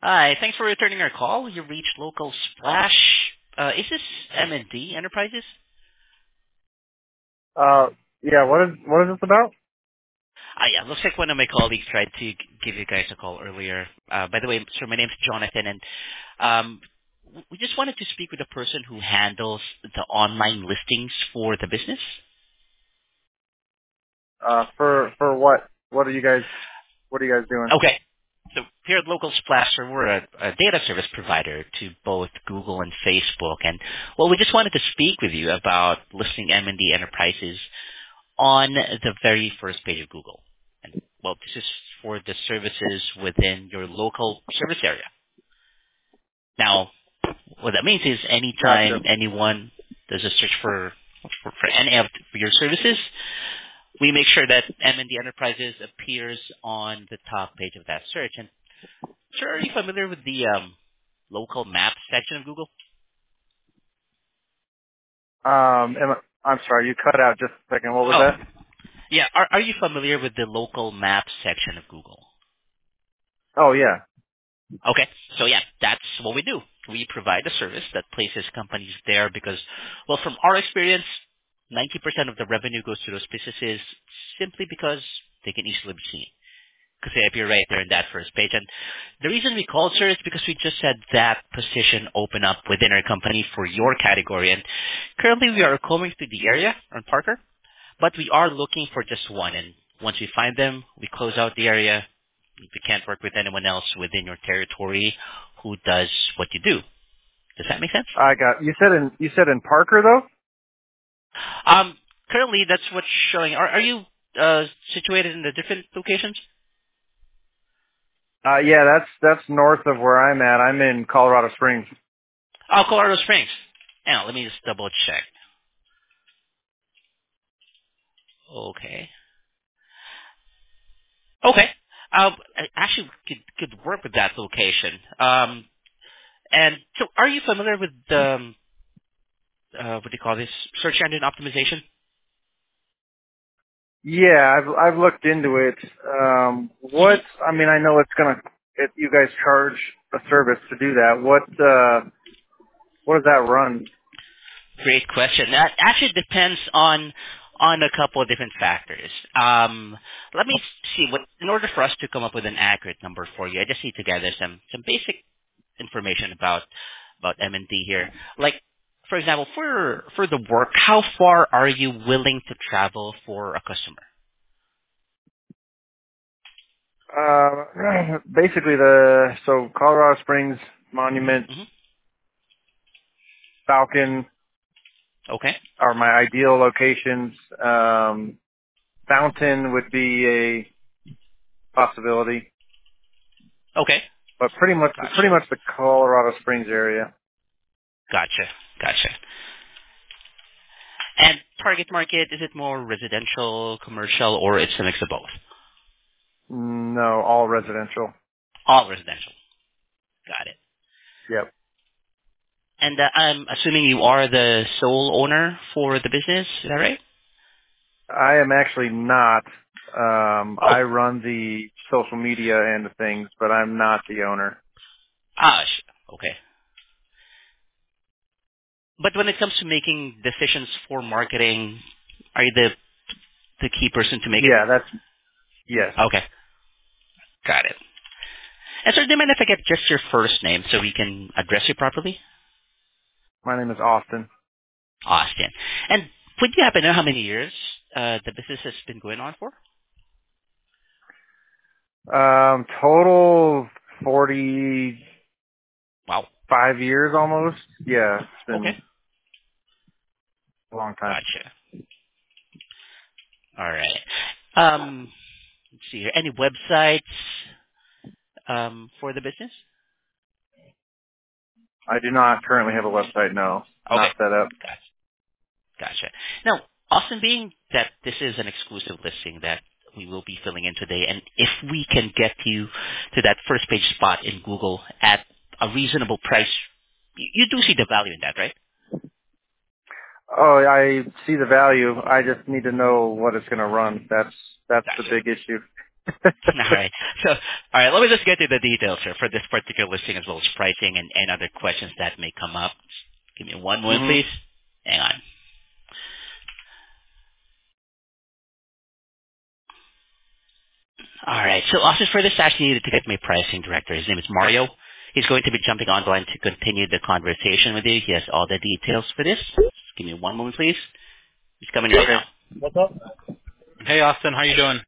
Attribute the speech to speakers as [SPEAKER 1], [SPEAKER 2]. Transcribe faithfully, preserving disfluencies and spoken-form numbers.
[SPEAKER 1] Hi, thanks for returning our call. You reached Local Splash. Uh, is this M and D Enterprises?
[SPEAKER 2] Uh, yeah. What is what is this about?
[SPEAKER 1] Ah, yeah, looks like one of my colleagues tried to g- give you guys a call earlier. Uh, by the way, sir, my name's Jonathan, and um, w- we just wanted to speak with the person who handles the online listings for the business.
[SPEAKER 2] Uh, for for what? What are you guys? What are you guys doing?
[SPEAKER 1] Okay. So here at Local Splash, sir, we're a, a data service provider to both Google and Facebook, and well, we just wanted to speak with you about listing M and D Enterprises on the very first page of Google. And well, this is for the services within your local service area. Now, what that means is
[SPEAKER 2] Gotcha.
[SPEAKER 1] anytime anyone does a search for for, for any of your services, we make sure that M and D Enterprises appears on the top page of that search. And sure, are you familiar with the um, local map section of Google?
[SPEAKER 2] Um, am I, I'm sorry, you cut out just a second. What was
[SPEAKER 1] Oh,
[SPEAKER 2] that?
[SPEAKER 1] yeah. Are, are you familiar with the local map section of Google?
[SPEAKER 2] Oh yeah.
[SPEAKER 1] Okay. So yeah, that's what we do. We provide a service that places companies there because, well, from our experience, ninety percent of the revenue goes to those businesses simply because they can easily be seen. Because they appear right there in that first page. And the reason we called, sir, is because we just had that position open up within our company for your category. And currently we are combing through the area on Parker, but we are looking for just one. And once we find them, we close out the area. We can't work with anyone else within your territory who does what you do. Does that make sense?
[SPEAKER 2] I got. You said in you said in Parker though.
[SPEAKER 1] Um, currently, that's what's showing. Are, are you uh, situated in the different locations?
[SPEAKER 2] Uh, yeah, that's that's north of where I'm at. I'm in Colorado Springs.
[SPEAKER 1] Oh, Colorado Springs. Now, let me just double check. Okay. Okay. Um, I actually could could work with that location. Um, and so, are you familiar with um, uh, what do you call this search engine optimization?
[SPEAKER 2] Yeah, I've I've looked into it. Um,
[SPEAKER 1] Mm-hmm.
[SPEAKER 2] what? I mean, I know it's gonna. If you guys charge a service to do that, what uh, what does that run?
[SPEAKER 1] Great question. That actually depends on on a couple of different factors. Um, let me see. What in order for us to come up with an accurate number for you, I just need to gather some some basic information about about M and D here. Like, for example, for for the work, how far are you willing to travel for a customer?
[SPEAKER 2] Uh, basically the so Colorado Springs, Monument,
[SPEAKER 1] Hmm.
[SPEAKER 2] Falcon
[SPEAKER 1] Okay.
[SPEAKER 2] are my ideal locations. Um, Fountain would be a possibility,
[SPEAKER 1] Okay.
[SPEAKER 2] but pretty much pretty
[SPEAKER 1] Gotcha.
[SPEAKER 2] much the Colorado Springs area.
[SPEAKER 1] Gotcha. Gotcha. And target market, is it more residential, commercial, or it's a mix of both?
[SPEAKER 2] No, all residential.
[SPEAKER 1] All residential. Got it.
[SPEAKER 2] Yep.
[SPEAKER 1] And uh, I'm assuming you are the sole owner for the business. Is that right?
[SPEAKER 2] I am actually not. Um,
[SPEAKER 1] Oh.
[SPEAKER 2] I run the social media end of things, but I'm not the owner.
[SPEAKER 1] Ah, sh- okay. But when it comes to making decisions for marketing, are you the the key person to make it?
[SPEAKER 2] Yeah, that's yes.
[SPEAKER 1] Okay, got it. And sir, do you mind if I get just your first name so we can address you properly?
[SPEAKER 2] My name is Austin.
[SPEAKER 1] Austin. And would you happen to know how many years uh, the business has been going on for?
[SPEAKER 2] Um, total forty-five
[SPEAKER 1] Wow.
[SPEAKER 2] years almost. Yeah, it's
[SPEAKER 1] Okay.
[SPEAKER 2] been a long time.
[SPEAKER 1] Gotcha. All right. Um, let's see here. Any websites um, for the business?
[SPEAKER 2] I do not currently have a website. No,
[SPEAKER 1] Okay.
[SPEAKER 2] not set up.
[SPEAKER 1] Gotcha. Gotcha. Now, Austin, being that this is an exclusive listing that we will be filling in today, and if we can get you to that first page spot in Google at a reasonable price, you you do see the value in that, right?
[SPEAKER 2] Oh, I see the value. I just need to know what it's going to run. That's that's the
[SPEAKER 1] Gotcha.
[SPEAKER 2] big issue.
[SPEAKER 1] All right. So, all right, let me just get to the details here for this particular listing as well as pricing and, and other questions that may come up. Give me one moment,
[SPEAKER 2] hmm
[SPEAKER 1] please. Hang on. All right. So also for this, I actually needed to get my pricing director. His name is Mario. He's going to be jumping on the line to continue the conversation with you. He has all the details for this. Just give me one moment, please. He's coming right
[SPEAKER 2] Okay.
[SPEAKER 1] now.
[SPEAKER 2] What's up?
[SPEAKER 3] Hey, Austin, how you doing?